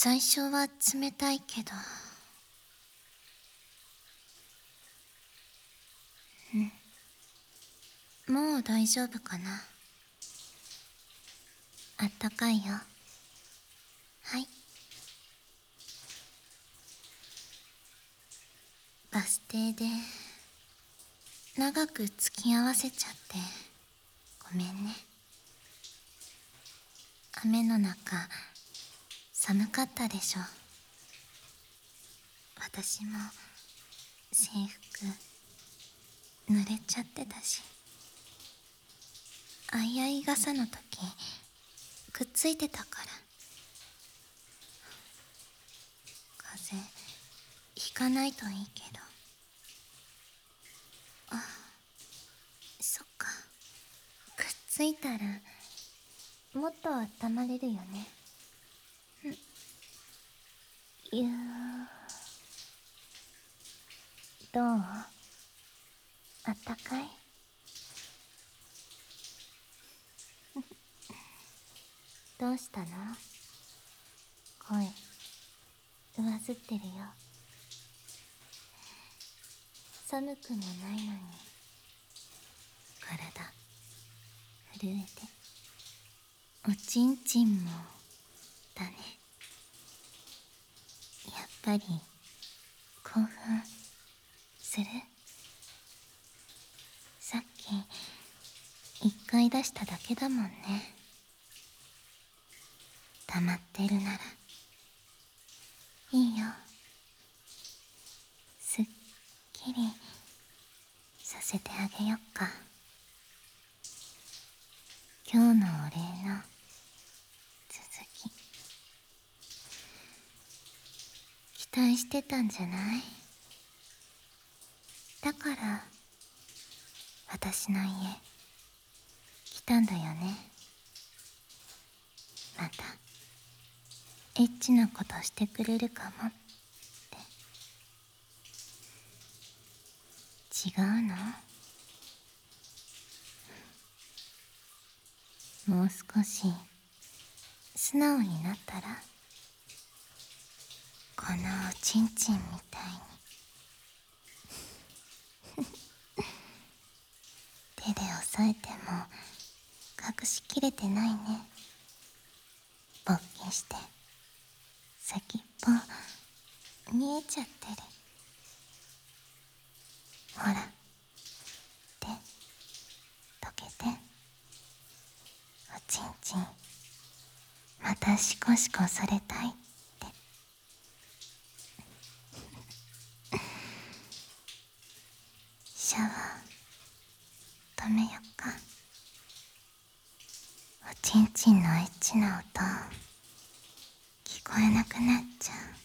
最初は冷たいけど、もう大丈夫かな。あったかいよ。はい。バス停で長く付き合わせちゃってごめんね。雨の中寒かったでしょ。私も制服濡れちゃってたし、あいあい傘の時くっついてたから。風邪ひかないといいけど。あ、そっか。くっついたらもっと温まれるよね。ゆー。どう？あったかい？どうしたの？声上ずってるよ。寒くもないのに体震えて。おちんちんもだね。やっぱり興奮する？さっき一回出しただけだもんね。溜まってるならいいよ。すっきりさせてあげよっか。今日のお礼の続き。期待してたんじゃない？だから私の家来たんだよね。またエッチなことしてくれるかもって。違うの？もう少し素直になったら、このおちんちんみたいに手で押さえても隠しきれてないね。勃起して先っぽ見えちゃってる。ほら、手溶けて。おちんちんまたシコシコされたいって。シャワー止めよっか。おちんちんのエッチな音聞こえなくなっちゃう。